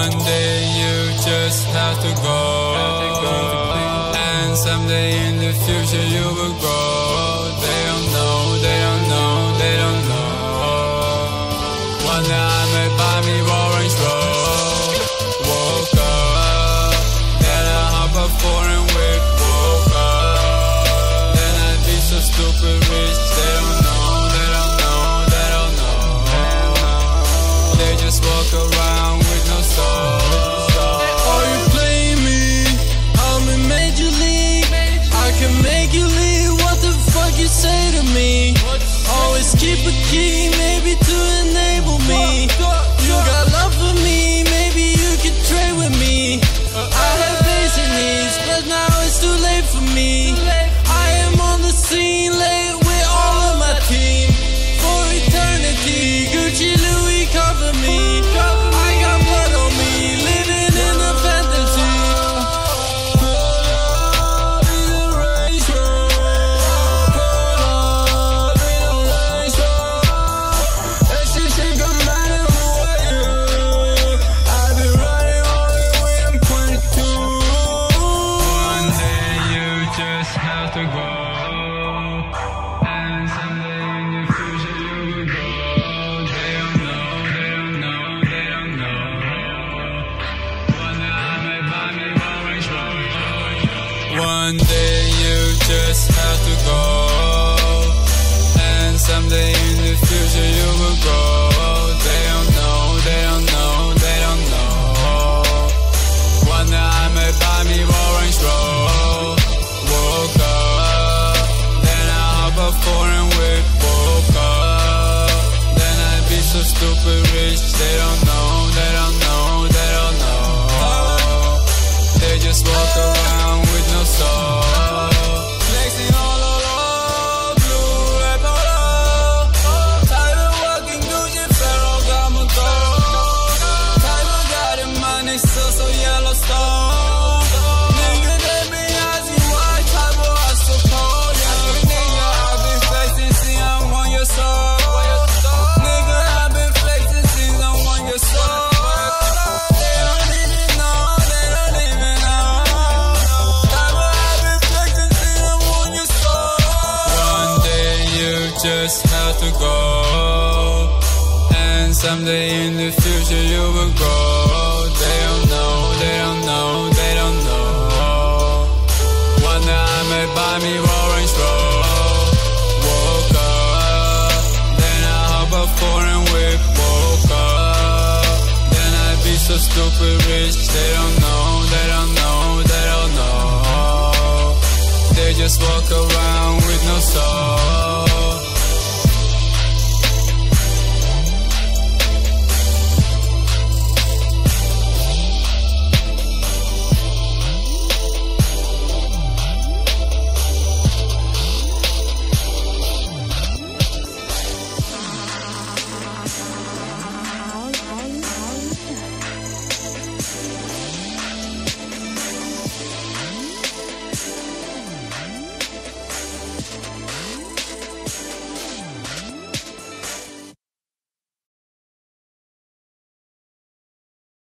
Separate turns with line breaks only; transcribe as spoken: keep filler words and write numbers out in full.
One day you just have to go, and someday in the future you will go. They don't know, they don't know, they don't know. One day I may buy me Orange Road. Woke up, then I hop a foreign whip. Woke up, then I'd be so stupid rich. They don't know, they don't know, they don't know. They just walk around with no soul.
Are you playing me? I'm in Major League. I can make you leave. What the fuck you say to me? Always keep a key, maybe to enable me. You got love for me, maybe you could trade with me. I have basic needs, but now it's too late for me. I am on the scene late with all of my team. For eternity, Gucci, Louis cover me. I got blood on me, living in a fantasy.
Have to go, and someday in the future you will go. They don't know, they don't know, they don't know. One day I may buy me Orange Road. One day you just have to go, and someday in the future you will go. They don't know, they don't know, they don't know. One day I may buy me Orange Road. Woke up, then I hop a foreign whip. Woke up, then I'd be so stupid rich. They don't know, they don't know, they don't know. They just walk around with no soul. Flexing all over, blue red polo. Tired of walking Gucci, Ferragamo gold. Tired of got it, money still so Yellowstone. Just have to go, and someday in the future you will go. They don't know, they don't know, they don't know. One day I may buy me Orange Road. Woke up, then I hop a foreign whip. Woke up, then I'd be so stupid rich. They don't know, they don't know, they don't know. They just walk around with no soul.